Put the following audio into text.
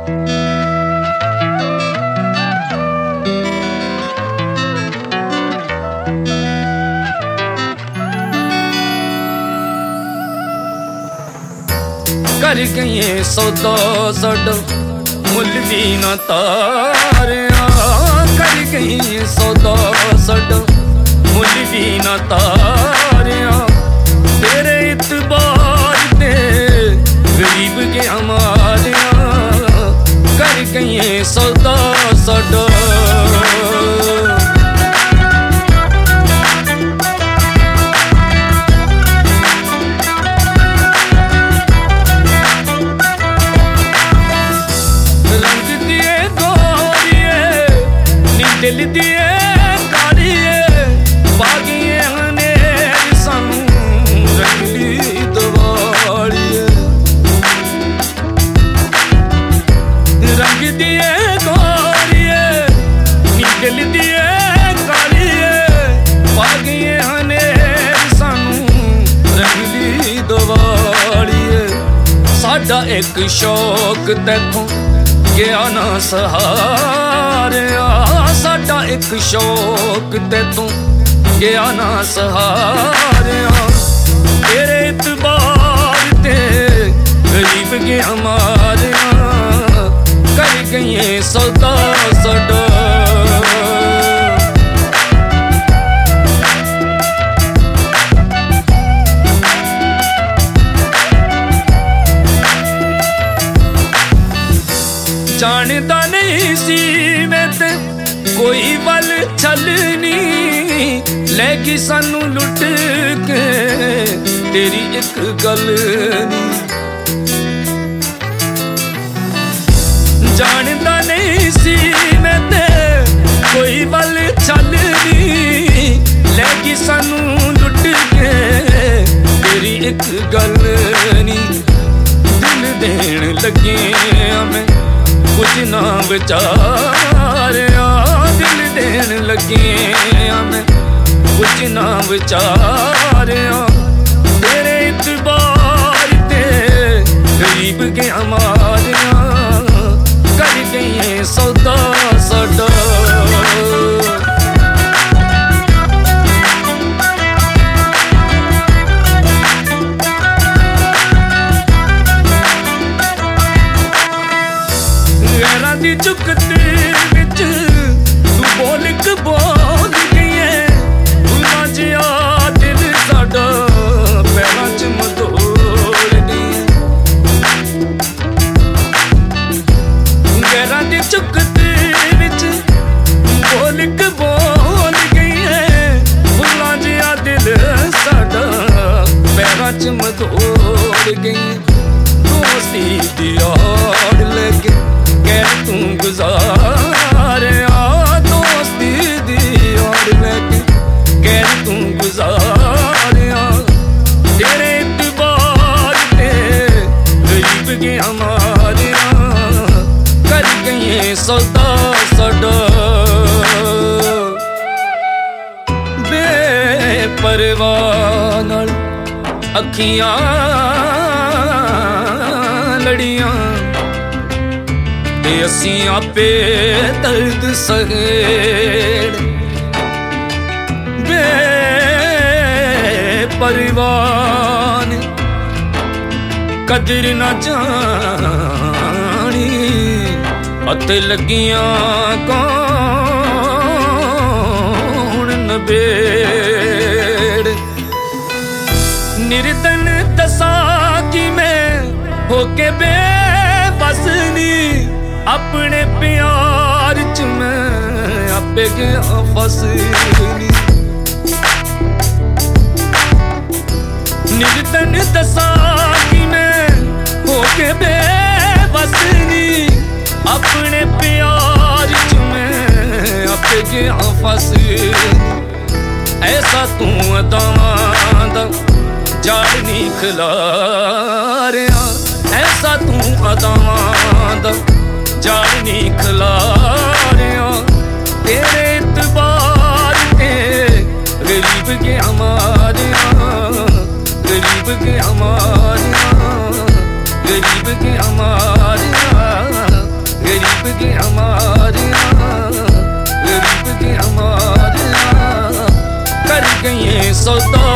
कर गए सौदा साडा मुल भी ना तारिया, कर गए सौदा साडा मुल भी ना तारिया। तेरे इतबार ते गरीब गया मारिया, कर गए सौदा साडा। दिल दिए कालिए बागिए ने सानू रंगली दवालिए, रंग दिए गोरिए नी दिल दिए कालिए बागिए ने सानू रंगली दवालिए। साडा एक शौक तैथों गया ना सहारिया, साडा एक शौक तैथों गया ना सहारिया। तेरे इतबार ते गरीब गया मारिया, कर गए सौदा साडा। जानता नहीं सी मैं ते कोई बल छलनी, लेगी सानू लुट के तेरी एक गल नी। जानता नहीं सी मैं ते कोई बल छलनी, लेगी सानू लुट के तेरी एक गल नी। दिल देन लगे मैं कुछ ना विचारिया, दिल देन लगे मैं कुछ ना विचारिया। तेरे इतबार ते गरीब गया मारिया, कर गए सौदा साडा। दी चुकते विच तू बोल के बोल गई, भुला जिया दिल साडा पैरां च मदोड़ गई। गैरां दी चुकते विच बोल के बोल गई, भुला जिया दिल साडा पैरां च मदोड़ गई। दोस्ती दी आड़ लेके कैर तू गुजारिया, दोस्ती दी आड़ लेके कैर तू गुजारिया। तेरे इतबार ते गरीब गया मारिया, कर गए सौदा साडा। बेपरवाह नाल अखियां लड़ियां ते असीं आपे दर्द सहेड़। बेपरवाह ने कदर ना जानी, हथ लगियां कौन नबेड़। निर्धन दसा कि मैं होके बेबस नी, अपने प्यार च मैं आपे गया फस नी। निर्धन दसा कि मैं होके बेबस नी, अपने प्यार च मैं आपे गया फस नी। ऐसा तू अदावां दा जाल नहीं खिलारिया, ऐसा तू अदावां दा जाल नहीं खिलारिया। तेरे इतबार ते गरीब गया मारिया, गरीब गया मारिया, गरीब गया मारिया, सौदा